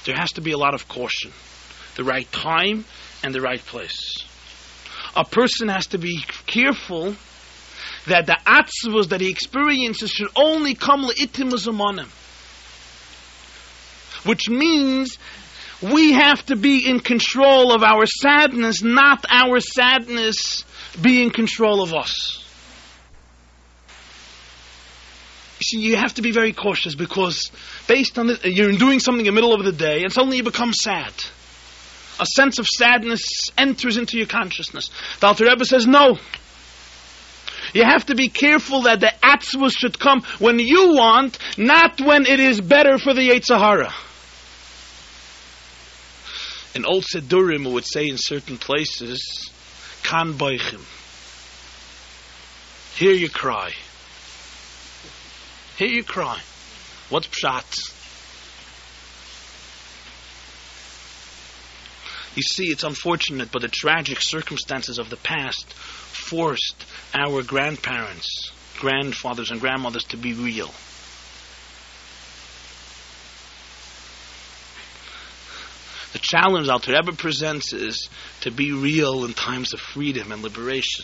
there has to be a lot of caution. The right time and the right place. A person has to be careful that the atzvos that he experiences should only come le'itim u'zamanim. Which means we have to be in control of our sadness, not our sadness be in control of us. You see, you have to be very cautious because based on this, you're doing something in the middle of the day and suddenly you become sad. A sense of sadness enters into your consciousness. The Alter Rebbe says, no. You have to be careful that the atzvus should come when you want, not when it is better for the Yetzer Hara. In old Sidurim, we would say in certain places, kan boichim. Here you cry. Here you cry. What's pshat? You see, it's unfortunate, but the tragic circumstances of the past forced our grandparents, grandfathers and grandmothers to be real. The challenge Alter Rebbe presents is to be real in times of freedom and liberation.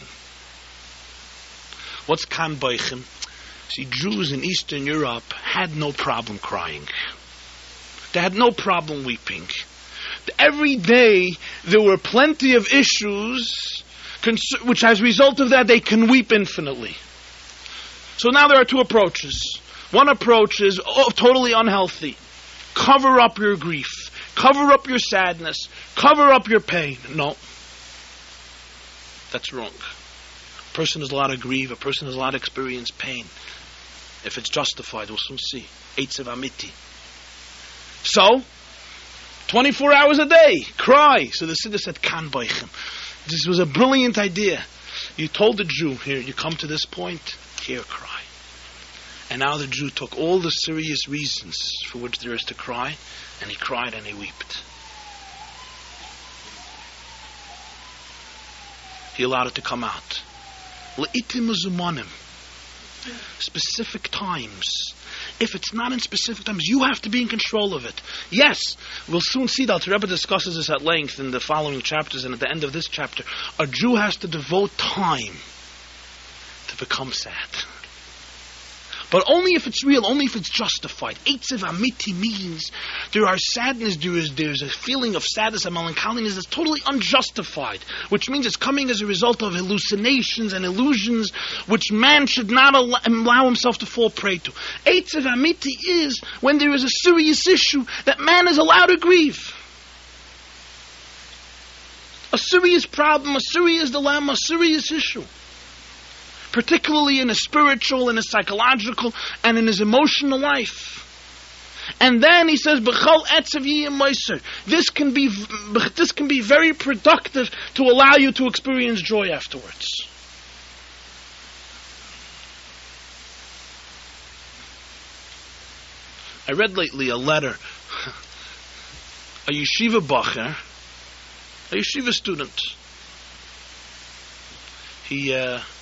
What's kan boichim? See, Jews in Eastern Europe had no problem crying. They had no problem weeping. Every day there were plenty of issues which as a result of that they can weep infinitely. So now there are two approaches. One approach is totally unhealthy. Cover up your grief. Cover up your sadness. Cover up your pain. No. That's wrong. A person is allowed to grieve. A person is allowed to experience pain. If it's justified, we'll soon see. Eitzev Amiti. So, 24 hours a day, cry. So the Siddur said, kan boichem. This was a brilliant idea. You told the Jew, here, you come to this point, here, cry. And now the Jew took all the serious reasons for which there is to cry, and he cried and he wept. He allowed it to come out. Le'itim u'zumanim. Specific times. If it's not in specific times, you have to be in control of it. Yes, we'll soon see that. The Rebbe discusses this at length in the following chapters, and at the end of this chapter, a Jew has to devote time to become sad. But only if it's real, only if it's justified. Eitzev Amiti means there are sadness, there's a feeling of sadness and melancholiness that's totally unjustified, which means it's coming as a result of hallucinations and illusions which man should not allow himself to fall prey to. Eitzev Amiti is when there is a serious issue that man is allowed to grieve. A serious problem, a serious dilemma, a serious issue. Particularly in his spiritual, in his psychological, and in his emotional life. And then he says, "B'chol etzav yiyeh moiser." This can be very productive to allow you to experience joy afterwards. I read lately a letter. A yeshiva bacher, a yeshiva student. He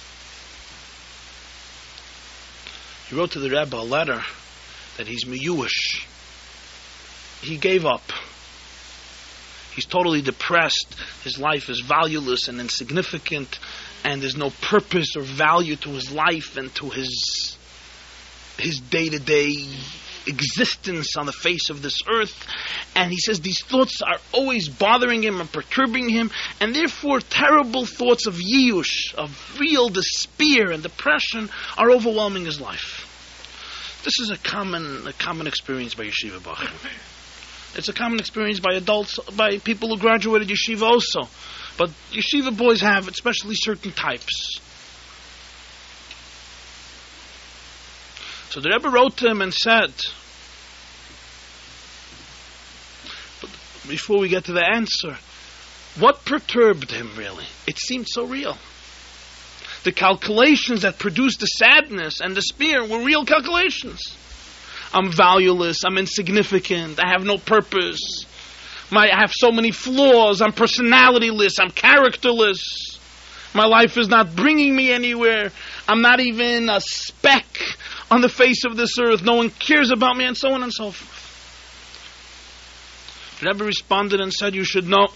wrote to the Rebbe a letter that he's miyuish. He gave up. He's totally depressed. His life is valueless and insignificant, and there's no purpose or value to his life and to his day-to-day existence on the face of this earth. And he says these thoughts are always bothering him and perturbing him, and therefore terrible thoughts of yiyush, of real despair and depression, are overwhelming his life. This is a common experience by yeshiva bachim. It's a common experience by adults, by people who graduated yeshiva also. But yeshiva boys have it, especially certain types. So the Rebbe wrote to him and said, but before we get to the answer, what perturbed him really? It seemed so real. The calculations that produced the sadness and despair were real calculations. I'm valueless, I'm insignificant, I have no purpose, I have so many flaws, I'm personalityless, I'm characterless, my life is not bringing me anywhere, I'm not even a speck on the face of this earth, no one cares about me, and so on and so forth. The Rebbe responded and said, you should know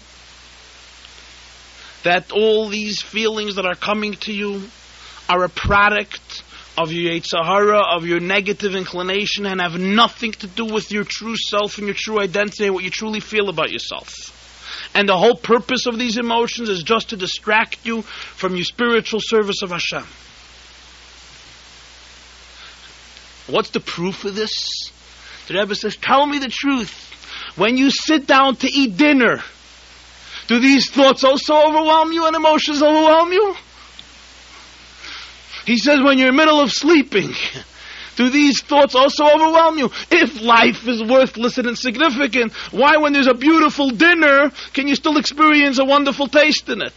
that all these feelings that are coming to you are a product of your Yetzer Hara, of your negative inclination, and have nothing to do with your true self and your true identity and what you truly feel about yourself. And the whole purpose of these emotions is just to distract you from your spiritual service of Hashem. What's the proof of this? The Rebbe says, tell me the truth. When you sit down to eat dinner, do these thoughts also overwhelm you and emotions overwhelm you? He says, when you're in the middle of sleeping, do these thoughts also overwhelm you? If life is worthless and insignificant, why, when there's a beautiful dinner, can you still experience a wonderful taste in it?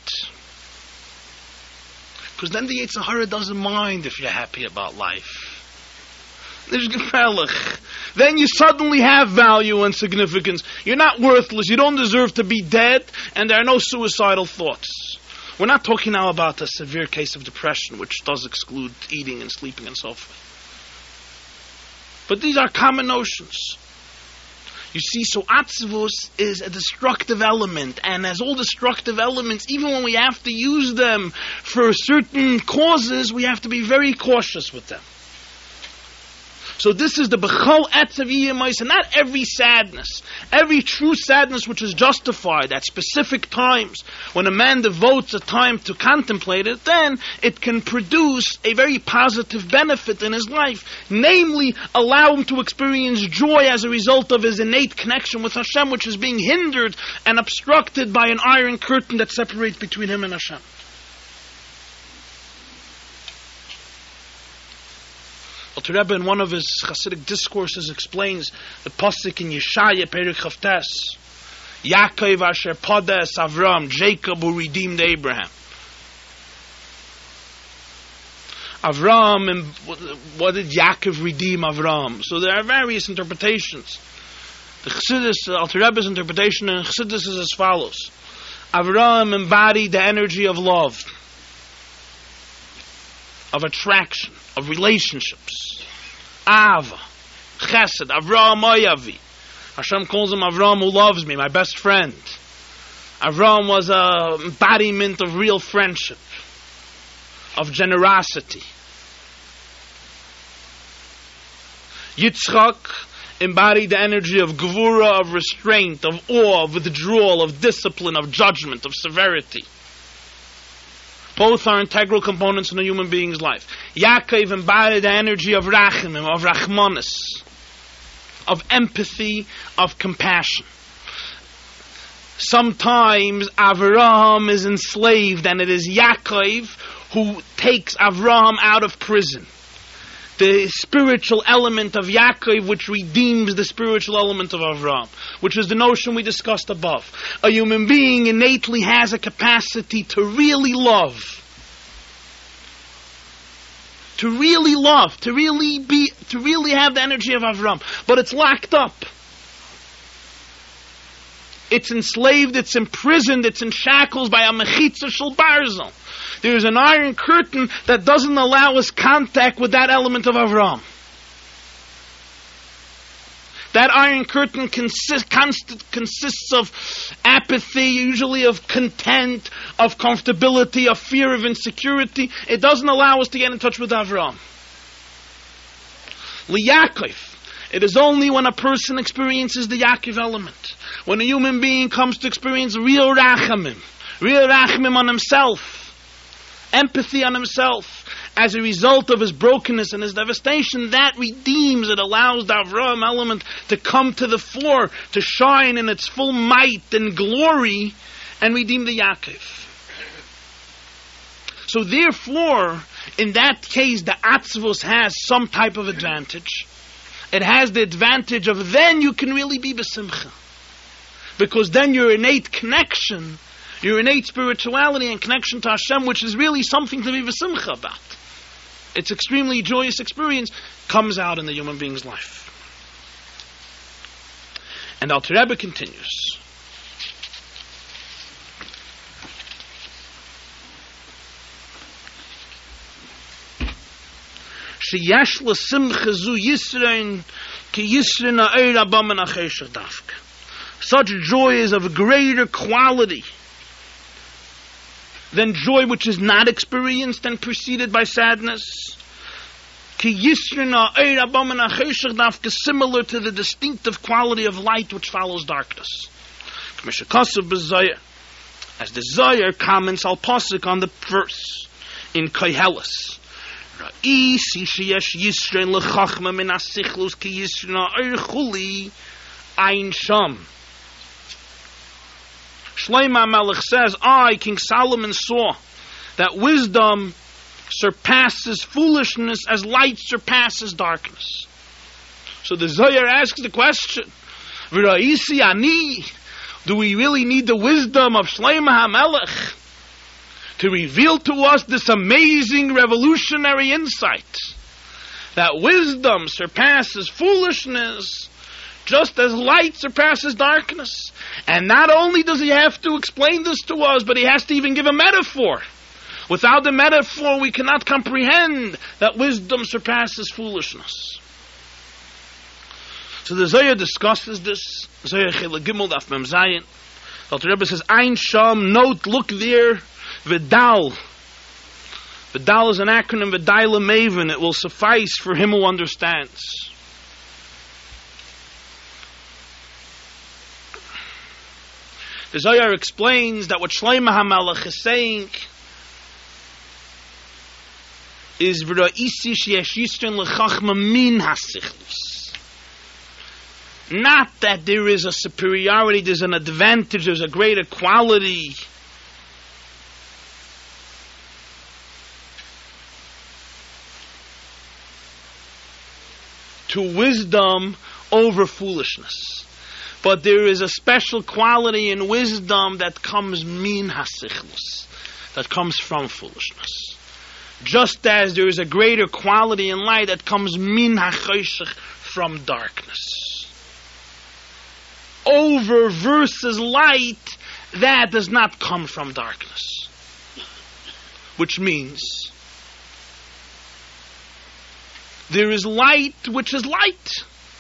Because then the Yetzer Hara doesn't mind if you're happy about life. Then you suddenly have value and significance. You're not worthless. You don't deserve to be dead, and there are no suicidal thoughts. We're not talking now about a severe case of depression, which does exclude eating and sleeping and so forth. But these are common notions. You see, so Atzvus is a destructive element, and as all destructive elements, even when we have to use them for certain causes, we have to be very cautious with them. So this is the Bechol Etzav Yiyamais, and not every sadness, every true sadness which is justified at specific times, when a man devotes a time to contemplate it, then it can produce a very positive benefit in his life, namely allow him to experience joy as a result of his innate connection with Hashem, which is being hindered and obstructed by an iron curtain that separates between him and Hashem. The Rebbe in one of his Hasidic discourses explains the pasuk in Yeshaya Perek Chavtes, Yaakov asher podes Avram, Jacob who redeemed Abraham. Avram, and what did Yaakov redeem Avram? So there are various interpretations. The Chassidus, Alter Rebbe's interpretation in Chassidus is as follows: Avram embodied the energy of love, of attraction, of relationships. Ava, Chesed, Avraham Oyavi. Hashem calls him Avraham who loves me, my best friend. Avraham was an embodiment of real friendship, of generosity. Yitzchak embodied the energy of Gevura, of restraint, of awe, of withdrawal, of discipline, of judgment, of severity. Both are integral components in a human being's life. Yaakov embodied the energy of Rachamim, of Rachmanis, of empathy, of compassion. Sometimes Avraham is enslaved, and it is Yaakov who takes Avraham out of prison. The spiritual element of Yaakov which redeems the spiritual element of Avraham, which is the notion we discussed above. A human being innately has a capacity to really love. To really love, to really have the energy of Avraham. But it's locked up. It's enslaved, it's imprisoned, it's in shackles by a mechitza shel barzel. There's an iron curtain that doesn't allow us contact with that element of Avraham. That iron curtain consists of apathy, usually of content, of comfortability, of fear of insecurity. It doesn't allow us to get in touch with Avraham. L'Yaakov, it is only when a person experiences the Yaakov element, when a human being comes to experience real rachamim on himself, empathy on himself, as a result of his brokenness and his devastation, that redeems, it allows the Avraham element to come to the fore, to shine in its full might and glory, and redeem the Yaakov. So therefore, in that case, the Atzvus has some type of advantage. It has the advantage of then you can really be besimcha. Because then your innate connection, your innate spirituality and connection to Hashem, which is really something to be besimcha about, it's extremely joyous experience, comes out in the human being's life. And Alter Rebbe continues. Sheyesh l'simcha zu yisrein ki yisrein ha'eir haba min ha'cheshach dafka. such joy is of greater quality than joy which is not experienced and preceded by sadness. Similar to the distinctive quality of light which follows darkness. As the Zohar comments al pasuk on the verse in Koheles. Shlomo HaMelech says, King Solomon, saw that wisdom surpasses foolishness as light surpasses darkness. So the Zohar asks the question, do we really need the wisdom of Shlomo HaMelech to reveal to us this amazing revolutionary insight that wisdom surpasses foolishness just as light surpasses darkness? And not only does he have to explain this to us, but he has to even give a metaphor. Without the metaphor, we cannot comprehend that wisdom surpasses foolishness. So the Zohar discusses this. Zohar Chilek Gimel Daf Mem Zayin. The Rebbe says, Ein Sham, note, look there, Vidal. Vidal is an acronym, Vidal Maven. It will suffice for him who understands. The Zohar explains that what Shlomo HaMelech is saying is V'ra'isi sheyesh yisrin l'chachma min hasichlos. Not that there is a superiority, there's an advantage, there's a greater quality to wisdom over foolishness. But there is a special quality in wisdom that comes min hasichlos, that comes from foolishness. Just as there is a greater quality in light that comes min hachoshech, from darkness. Over versus light, that does not come from darkness. Which means there is light which is light.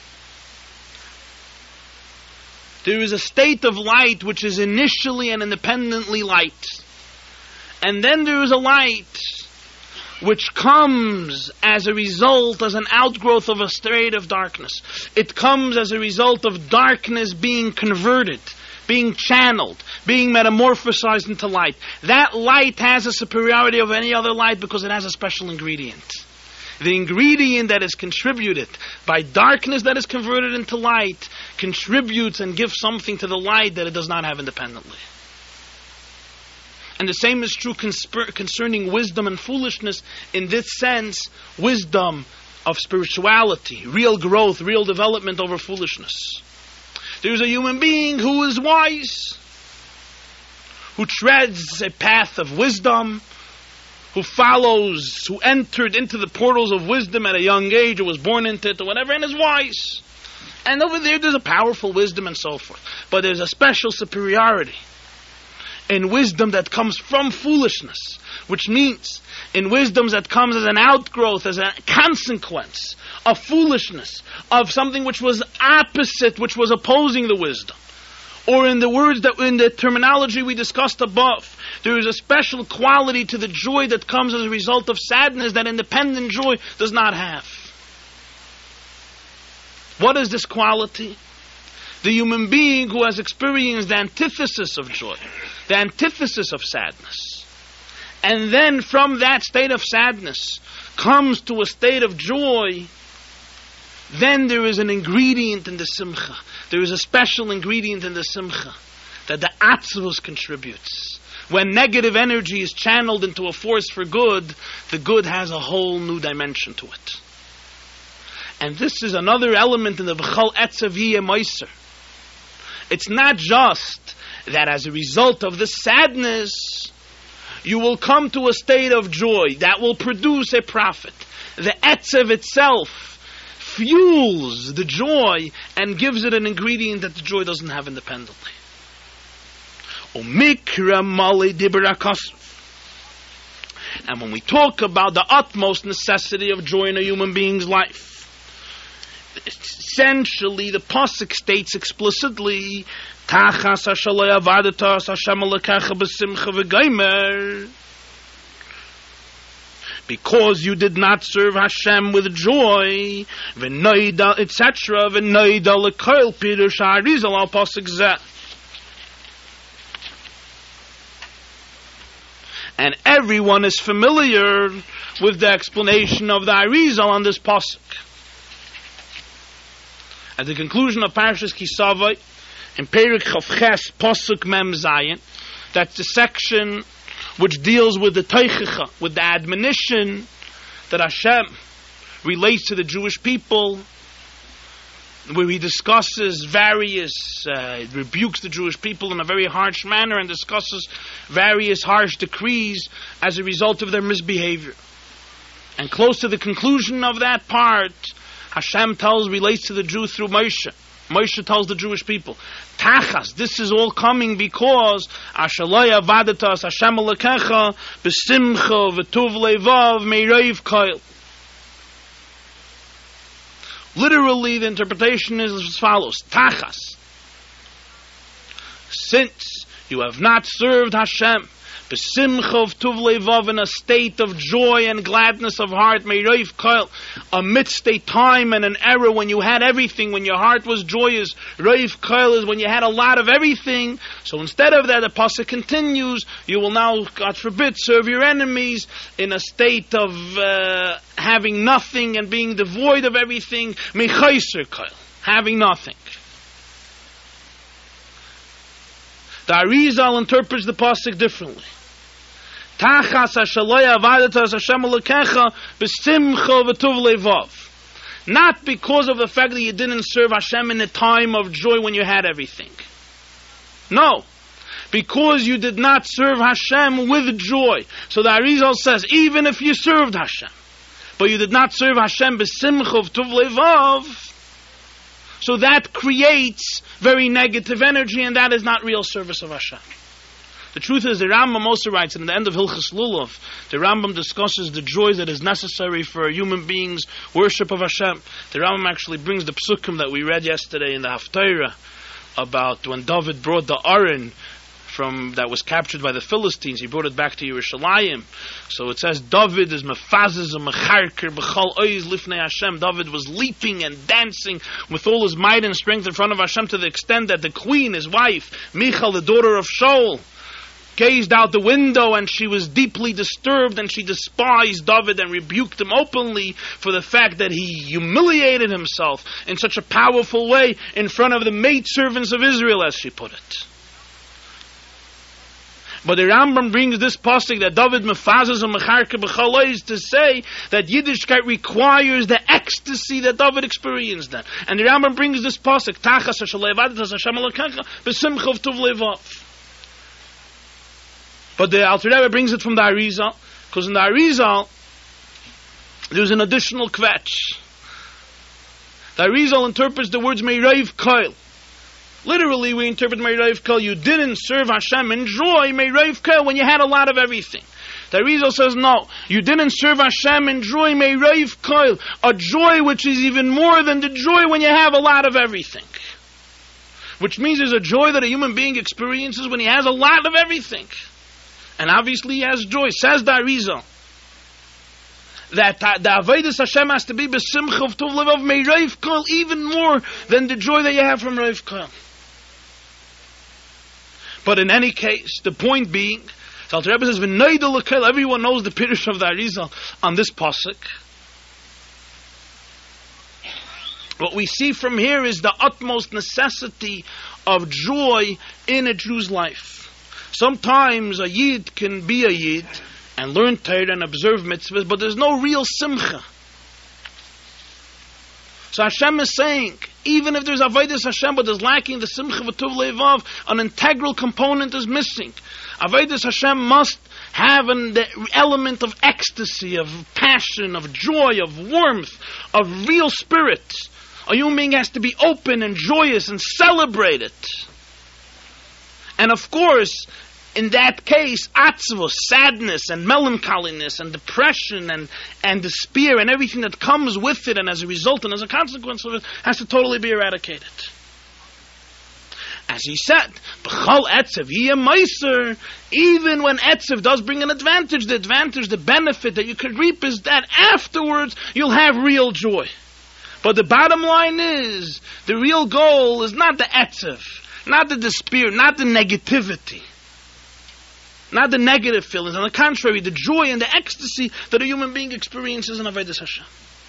There is a state of light which is initially and independently light. And then there is a light which comes as a result, as an outgrowth of a state of darkness. It comes as a result of darkness being converted, being channeled, being metamorphosized into light. That light has a superiority over any other light because it has a special ingredient. The ingredient that is contributed by darkness that is converted into light contributes and gives something to the light that it does not have independently. And the same is true concerning wisdom and foolishness. In this sense, wisdom of spirituality, real growth, real development over foolishness. There's a human being who is wise, who treads a path of wisdom, who entered into the portals of wisdom at a young age, or was born into it, or whatever, and is wise. And over there's a powerful wisdom and so forth. But there's a special superiority in wisdom that comes from foolishness, which means in wisdom that comes as an outgrowth, as a consequence of foolishness, of something which was opposite, which was opposing the wisdom. Or in the words that in the terminology we discussed above, there is a special quality to the joy that comes as a result of sadness that independent joy does not have. What is this quality? The human being who has experienced the antithesis of joy, the antithesis of sadness, and then from that state of sadness comes to a state of joy, then there is an ingredient in the simcha. There is a special ingredient in the simcha that the atzvus contributes. When negative energy is channeled into a force for good, the good has a whole new dimension to it. And this is another element in the B'chol Etzav Yiyeh Moiser. It's not just that as a result of the sadness, you will come to a state of joy that will produce a profit. The Etzav itself fuels the joy and gives it an ingredient that the joy doesn't have independently. And when we talk about the utmost necessity of joy in a human being's life, Essentially, the pasuk states explicitly, Tachas hashalei avadatas Hashem alekecha b'simcha v'geimer. Because you did not serve Hashem with joy, v'noida, etc., v'noida l'koil pirush ha'arizal al pasuk zeh. And everyone is familiar with the explanation of the Arizal on this pasuk. At the conclusion of Parashas Kisavai, in Perek Chavches pasuk Mem Zayin, that's the section which deals with the Teichecha, with the admonition that Hashem relates to the Jewish people, where he discusses various, rebukes the Jewish people in a very harsh manner and discusses various harsh decrees as a result of their misbehavior. And close to the conclusion of that part, Hashem relates to the Jews through Moshe. Moshe tells the Jewish people, Tachas, this is all coming because Ashalei avadatas Hashem alekecha b'simcha v'tuv levav me'reiv koil. Literally, the interpretation is as follows: Tachas, since you have not served Hashem, b'simcha v'tuv levav, in a state of joy and gladness of heart, me'reiv koil, amidst a time and an era when you had everything, when your heart was joyous. Reiv koil is when you had a lot of everything. So instead of that, the pasuk continues, you will now, God forbid, serve your enemies in a state of having nothing and being devoid of everything. Mechaiser koil, having nothing. The Arizal interprets the pasuk differently. Tachas hashalei avadatas Hashem alekecha b'simcha v'tuv levav. Not because of the fact that you didn't serve Hashem in a time of joy when you had everything. No. Because you did not serve Hashem with joy. So the Arizal says, even if you served Hashem, but you did not serve Hashem b'simcha v'tuv levav, so that creates very negative energy, and that is not real service of Hashem. The truth is, the Rambam also writes, and at the end of Hilchos Lulav, the Rambam discusses the joy that is necessary for a human being's worship of Hashem. The Rambam actually brings the psukim that we read yesterday in the Haftarah about when David brought the Aron that was captured by the Philistines. He brought it back to Yerushalayim. So it says, David is mefazes and mecharker b'chal oiz lifnei Hashem. David was leaping and dancing with all his might and strength in front of Hashem, to the extent that the queen, his wife, Michal, the daughter of Shaul, gazed out the window, and she was deeply disturbed, and she despised David and rebuked him openly for the fact that he humiliated himself in such a powerful way in front of the maidservants of Israel, as she put it. But the Rambam brings this pasuk that David mefazes and mecharke b'chal to say that Yiddishkeit requires the ecstasy that David experienced then. And the Rambam brings this pasuk, Tachas hashalei avadatas Hashem alekecha b'simcha v'tuv levav. But the Alter Rebbe brings it from the Arizal, because in the Arizal there's an additional kvetch. The Arizal interprets the words me'reiv koil. Literally, we interpret me'reiv koil, you didn't serve Hashem in joy, me'reiv koil, when you had a lot of everything. The Arizal says, no, you didn't serve Hashem in joy, me'reiv koil, a joy which is even more than the joy when you have a lot of everything. Which means there's a joy that a human being experiences when he has a lot of everything. And obviously he has joy. Says the Arizal that the Avodas Hashem has to be b'simcha v'tuv levav me'reiv koil, even more than the joy that you have from reiv koil. But in any case, the point being, the Alter Rebbe says, v'noida l'koil, everyone knows the pirush of the Arizal on this pasuk. What we see from here is the utmost necessity of joy in a Jew's life. Sometimes a Yid can be a Yid and learn Torah and observe mitzvahs, but there's no real simcha. So Hashem is saying, even if there's Avodas Hashem, but there's lacking the simcha v'tuv levav, an integral component is missing. Avodas Hashem must have the element of ecstasy, of passion, of joy, of warmth, of real spirit. A human being has to be open and joyous and celebrate it. And of course, in that case, atzvos, sadness and melancholiness and depression and despair and everything that comes with it and as a result and as a consequence of it has to totally be eradicated. As he said, b'chol etzev yeh meiser, even when etzev does bring an advantage, the benefit that you could reap is that afterwards you'll have real joy. But the bottom line is, the real goal is not the etzev, not the despair, not the negativity, not the negative feelings. On the contrary, the joy and the ecstasy that a human being experiences in Avodas Hashem.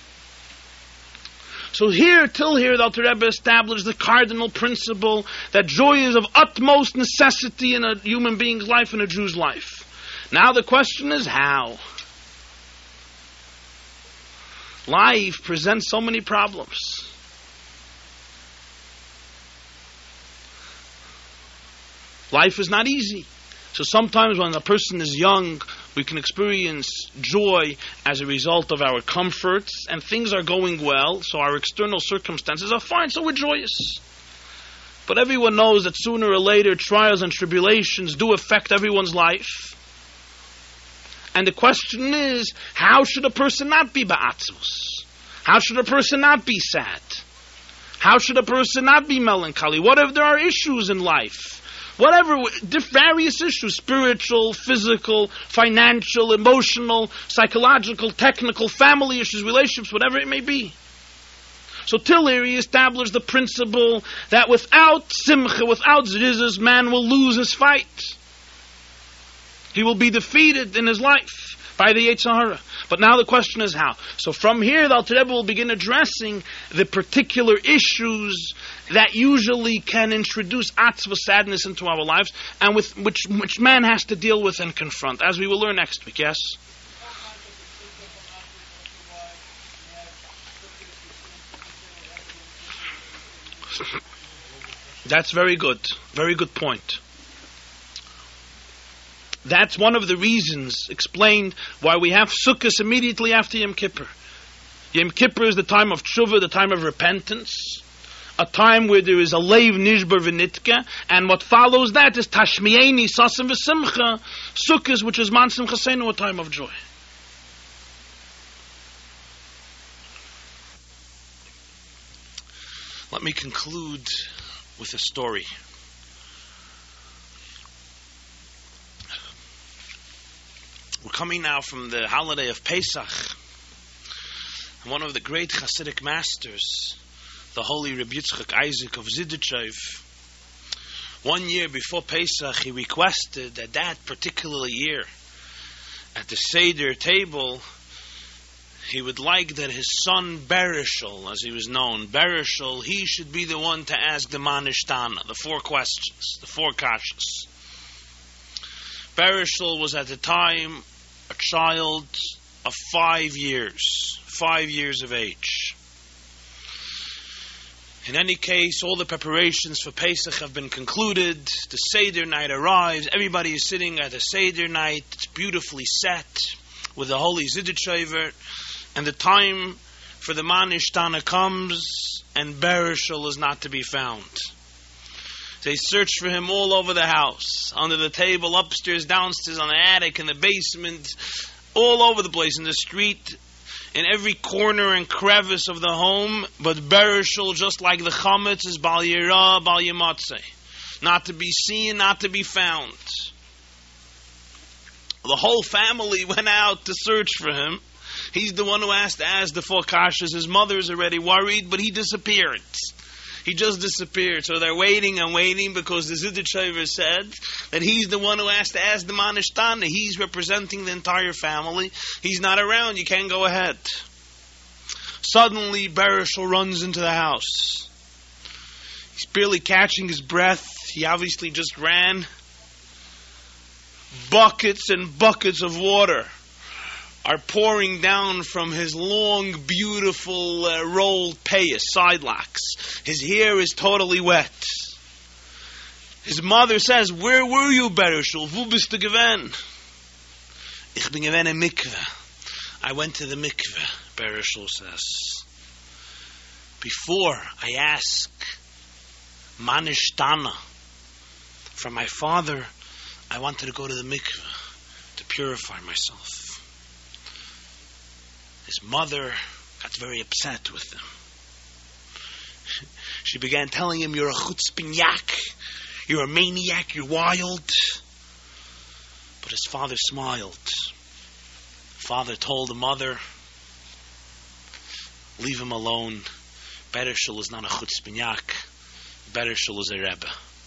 So till here, the Alter Rebbe established the cardinal principle that joy is of utmost necessity in a human being's life, in a Jew's life. Now the question is how? Life presents so many problems. Life is not easy. So sometimes when a person is young, we can experience joy as a result of our comforts, and things are going well, so our external circumstances are fine, so we're joyous. But everyone knows that sooner or later, trials and tribulations do affect everyone's life. And the question is, how should a person not be ba'atzvus? How should a person not be sad? How should a person not be melancholy? What if there are issues in life? Whatever, various issues, spiritual, physical, financial, emotional, psychological, technical, family issues, relationships, whatever it may be. So till here he established the principle that without simcha, without zrizas, man will lose his fight. He will be defeated in his life by the Yetzer Hara. But now the question is how. So from here the Alter Rebbe will begin addressing the particular issues that usually can introduce atzva, sadness into our lives, and with which man has to deal with and confront, as we will learn next week, yes? That's very good. Very good point. That's one of the reasons explained why we have Sukkot immediately after Yom Kippur. Yom Kippur is the time of tshuva, the time of repentance, a time where there is a leiv nishbar v'nitka, and what follows that is tashmieni sasim v'simcha, Sukkot, which is man simchaseinu, a time of joy. Let me conclude with a story. We're coming now from the holiday of Pesach. And one of the great Hasidic masters, the holy Rabbi Yitzchak Isaac of Zidichev, one year before Pesach, he requested that particular year, at the Seder table, he would like that his son Bereshel, as he was known, Bereshel, he should be the one to ask the Manishtana, the 4 questions, the 4 kashas. Bereshel was at the time a child of 5 years of age. In any case, all the preparations for Pesach have been concluded. The Seder night arrives. Everybody is sitting at the Seder night. It's beautifully set with the holy Zidichever. And the time for the Manishtana comes, and Bereshel is not to be found. They search for him all over the house, under the table, upstairs, downstairs, on the attic, in the basement, all over the place, in the street, in every corner and crevice of the home. But Bereshel, just like the Chametz, is Bal Yirah, Bal Yimatzeh. Not to be seen, not to be found. The whole family went out to search for him. He's the one who has to ask the 4 kashas. His mother is already worried, but he disappeared. He just disappeared. So they're waiting and waiting because the Zidichever said that he's the one who has to ask the Manishtana. He's representing the entire family. He's not around. You can't go ahead. Suddenly, Bereshel runs into the house. He's barely catching his breath. He obviously just ran. Buckets and buckets of water are pouring down from his long, beautiful, rolled payas, side locks. His hair is totally wet. His mother says, "Where were you, Bereshel? Wo bist du gewesen?" Ich bin gewesen im mikveh. I went to the mikveh, Bereshel says. Before I ask Manishtana from my father, I wanted to go to the mikveh to purify myself. His mother got very upset with him. She began telling him, you're a chutzpinyak, you're a maniac, you're wild. But his father smiled. Father told the mother, leave him alone. Bereshul is not a chutzpinyak. Bereshul is a rebbe.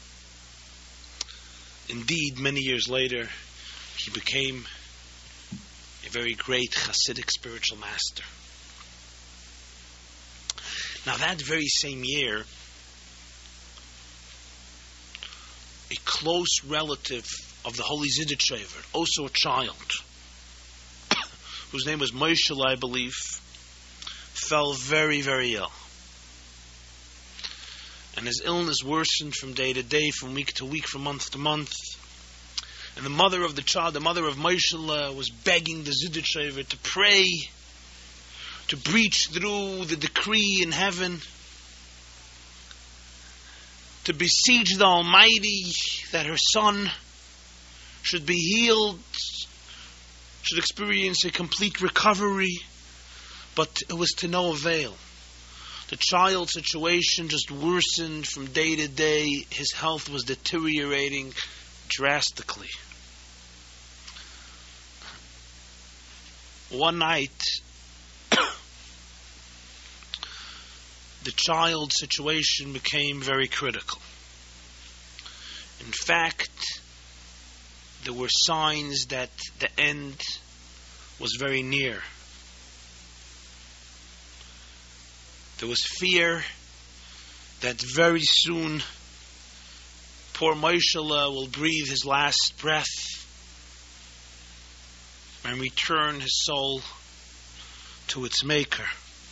Indeed, many years later, he became a very great Hasidic spiritual master. Now that very same year, a close relative of the Holy Zidichever, also a child, whose name was Moshel, I believe, fell very, very ill. And his illness worsened from day to day, from week to week, from month to month. And the mother of the child, the mother of Moshel, was begging the Zidichever to pray, to breach through the decree in heaven, to beseech the Almighty that her son should be healed, should experience a complete recovery. But it was to no avail. The child's situation just worsened from day to day. His health was deteriorating drastically. One night, the child's situation became very critical. In fact, there were signs that the end was very near. There was fear that very soon poor Moshel will breathe his last breath and return his soul to its maker.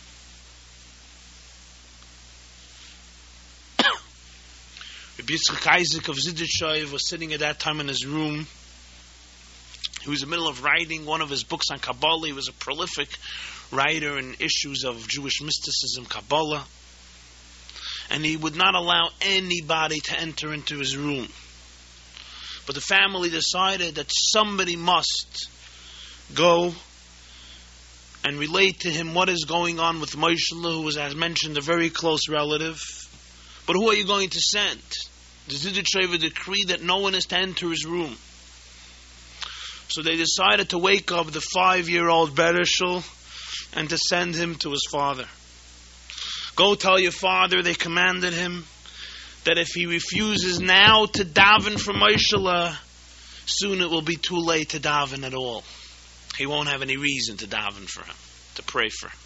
Rabbi Yitzchak Isaac of Zidichoy was sitting at that time in his room. He was in the middle of writing one of his books on Kabbalah. He was a prolific writer in issues of Jewish mysticism, Kabbalah. And he would not allow anybody to enter into his room. But the family decided that somebody must go and relate to him what is going on with Moshel, who was, as mentioned, a very close relative. But who are you going to send? The Zidichover decree that no one is to enter his room. So they decided to wake up the 5-year-old Bereshul and to send him to his father. Go tell your father, they commanded him, that if he refuses now to daven for Moshel, soon it will be too late to daven at all. He won't have any reason to daven for him, to pray for him.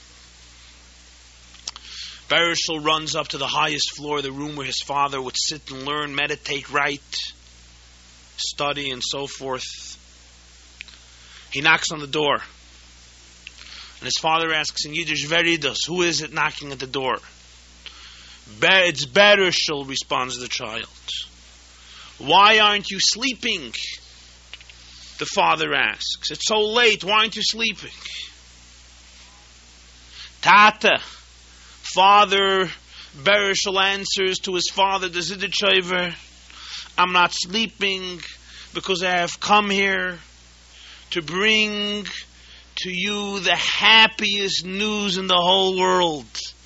Bereshul runs up to the highest floor, the room where his father would sit and learn, meditate, write, study, and so forth. He knocks on the door. And his father asks in Yiddish, Veridas, who is it knocking at the door? It's Bereshul, responds the child. Why aren't you sleeping? The father asks. It's so late, why aren't you sleeping? Tata, Father Bereshul answers to his father, the Zidichover, I'm not sleeping because I have come here to bring to you the happiest news in the whole world.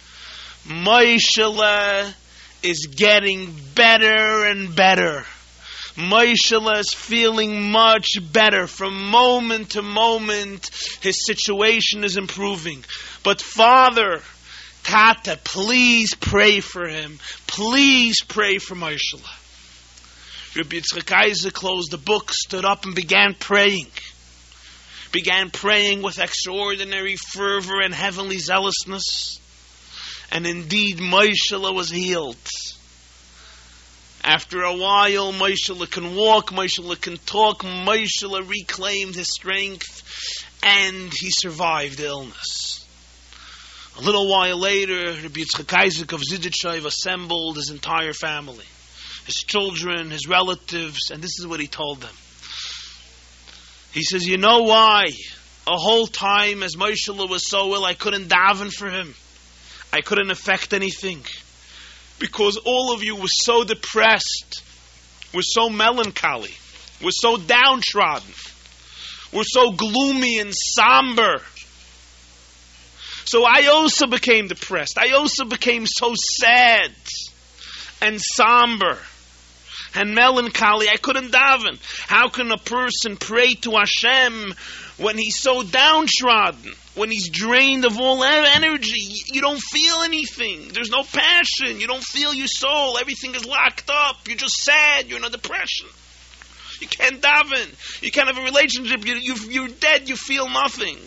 Moshel is getting better and better. Moshel is feeling much better. From moment to moment, his situation is improving. But Father, Tata, please pray for him. Please pray for Moshel. Rabbi Yitzchak Isaac closed the book, stood up and began praying. Began praying with extraordinary fervor and heavenly zealousness. And indeed, Moshel was healed. After a while, Moshel can walk, Moshel can talk, Moshel reclaimed his strength, and he survived the illness. A little while later, Rabbi Yitzchak Isaac of Zidichoy assembled his entire family, his children, his relatives, and this is what he told them. He says, you know why? A whole time as Moshel was so ill, I couldn't daven for him. I couldn't affect anything. Because all of you were so depressed, were so melancholy. We're so downtrodden. We're so gloomy and somber. So I also became depressed. I also became so sad and somber and melancholy. I couldn't daven. How can a person pray to Hashem when he's so downtrodden? When he's drained of all energy? You don't feel anything. There's no passion. You don't feel your soul. Everything is locked up. You're just sad. You're in a depression. You can't daven. You can't have a relationship. You're dead. You feel nothing.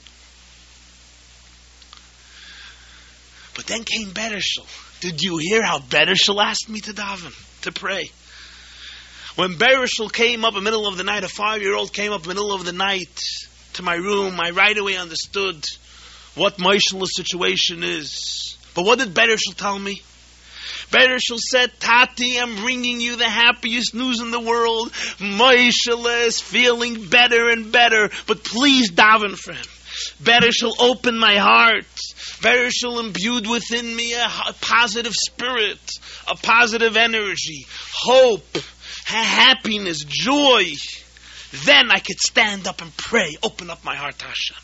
But then came Bereshel. Did you hear how Bereshel asked me to daven, to pray? When Bereshel came up in the middle of the night, a 5-year-old came up in the middle of the night to my room, I right away understood what Moshe's situation is. But what did Bereshel tell me? Bereshel said, Tati, I'm bringing you the happiest news in the world. Moshe is feeling better and better, but please daven for him. Bereshel opened my heart. Bereshel imbued within me a positive spirit, a positive energy, hope, happiness, joy. Then I could stand up and pray, open up my heart to Hashem.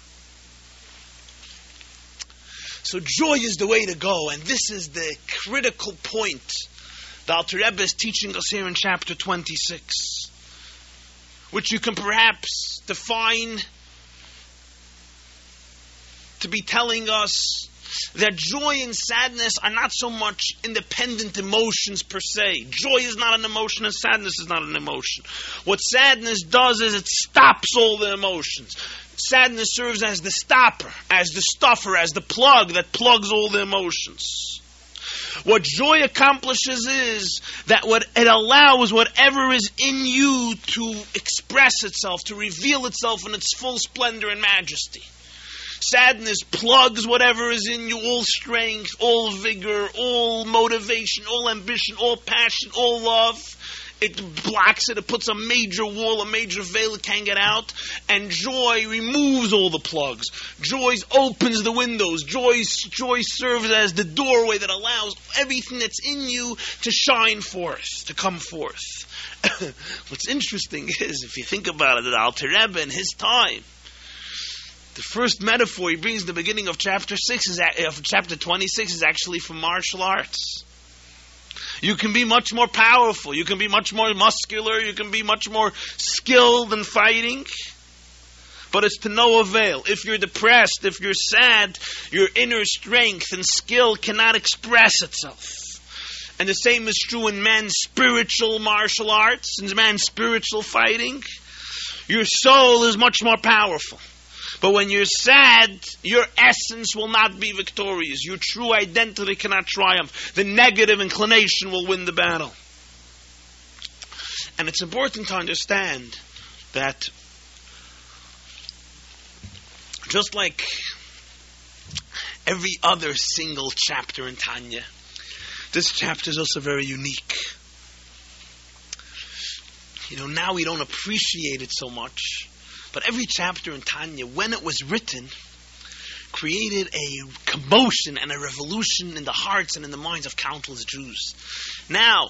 So joy is the way to go, and this is the critical point the Alter Rebbe is teaching us here in chapter 26, which you can perhaps define to be telling us that joy and sadness are not so much independent emotions per se. Joy is not an emotion and sadness is not an emotion. What sadness does is it stops all the emotions. Sadness serves as the stopper, as the stuffer, as the plug that plugs all the emotions. What joy accomplishes is that it allows whatever is in you to express itself, to reveal itself in its full splendor and majesty. Sadness plugs whatever is in you, all strength, all vigor, all motivation, all ambition, all passion, all love. It blocks it, it puts a major wall, a major veil, it can't get out. And joy removes all the plugs. Joy opens the windows. Joy serves as the doorway that allows everything that's in you to shine forth, to come forth. What's interesting is, if you think about it, the Alter Rebbe in his time, the first metaphor he brings in the beginning of chapter 26 is actually from martial arts. You can be much more powerful. You can be much more muscular. You can be much more skilled in fighting. But it's to no avail. If you're depressed, if you're sad, your inner strength and skill cannot express itself. And the same is true in man's spiritual martial arts, in man's spiritual fighting. Your soul is much more powerful. But when you're sad, your essence will not be victorious. Your true identity cannot triumph. The negative inclination will win the battle. And it's important to understand that just like every other single chapter in Tanya, this chapter is also very unique. Now we don't appreciate it so much. But every chapter in Tanya, when it was written, created a commotion and a revolution in the hearts and in the minds of countless Jews. Now,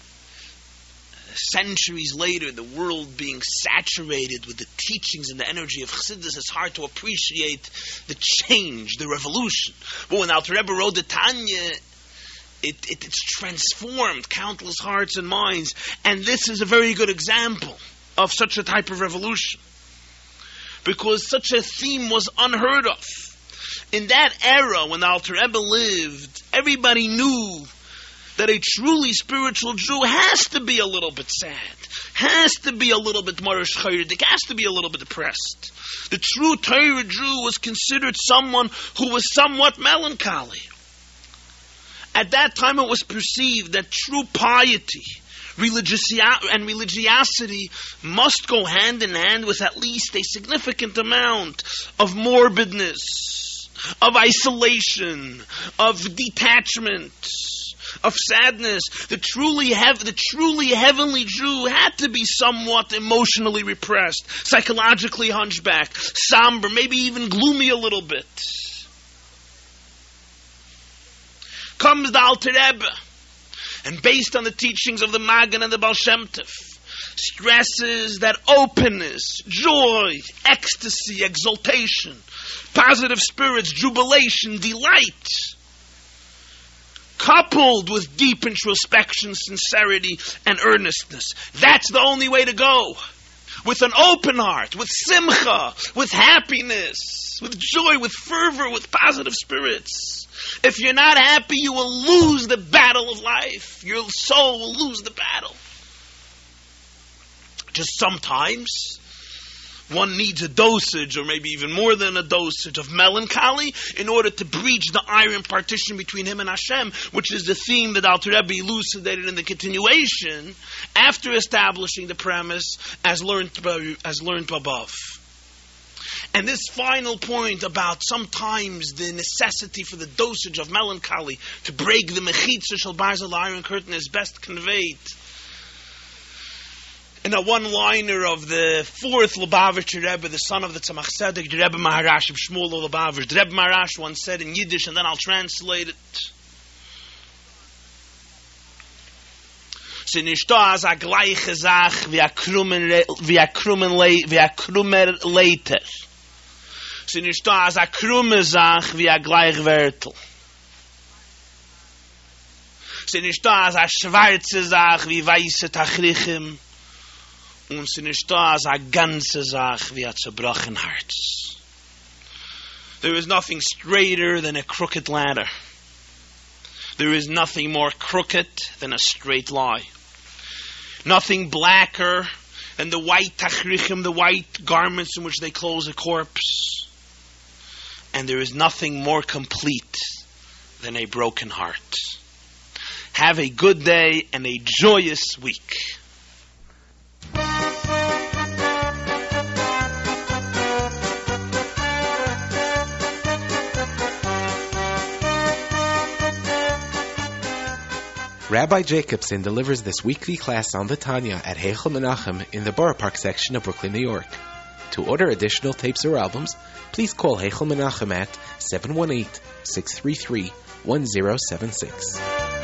centuries later, the world being saturated with the teachings and the energy of Chassidus, it's hard to appreciate the change, the revolution. But when Alter Rebbe wrote the Tanya, it's transformed countless hearts and minds. And this is a very good example of such a type of revolution. Because such a theme was unheard of. In that era, when Alter Rebbe lived, everybody knew that a truly spiritual Jew has to be a little bit sad, has to be a little bit marish chaydik, has to be a little bit depressed. The true Torah Jew was considered someone who was somewhat melancholy. At that time, it was perceived that true piety and religiosity must go hand in hand with at least a significant amount of morbidness, of isolation, of detachment, of sadness. The truly heavenly Jew had to be somewhat emotionally repressed, psychologically hunchbacked, somber, maybe even gloomy a little bit. Comes the Alter Rebbe, and based on the teachings of the Magen and the Baal Shem Tov, stresses that openness, joy, ecstasy, exultation, positive spirits, jubilation, delight, coupled with deep introspection, sincerity, and earnestness. That's the only way to go. With an open heart, with simcha, with happiness, with joy, with fervor, with positive spirits. If you're not happy, you will lose the battle of life. Your soul will lose the battle. Just sometimes one needs a dosage, or maybe even more than a dosage, of melancholy in order to breach the iron partition between him and Hashem, which is the theme that Alter Rebbe elucidated in the continuation after establishing the premise as learned above. And this final point about sometimes the necessity for the dosage of melancholy to break the mechitza shel barzel, the iron curtain, is best conveyed in a one-liner of the fourth Lubavitcher Rebbe, the son of the Tzemach Tzedek, the Rebbe Maharash of Shmuel Lubavitch. The Rebbe Maharash once said in Yiddish, and then I'll translate it. Sie nicht da als a gleiche Sach wie a krummer Leiter. Sie nicht da als a krumme Sach wie a Gleichwertel. Sie nicht da als a schwarze Sach wie weiße Tachrichim. Und sie nicht da als a ganze Sach wie a zerbrochen Herz. There is nothing straighter than a crooked ladder. There is nothing more crooked than a straight lie. Nothing blacker than the white tachrichim, the white garments in which they clothe a corpse. And there is nothing more complete than a broken heart. Have a good day and a joyous week. Rabbi Jacobson delivers this weekly class on the Tanya at Heichel Menachem in the Borough Park section of Brooklyn, New York. To order additional tapes or albums, please call Heichel Menachem at 718-633-1076.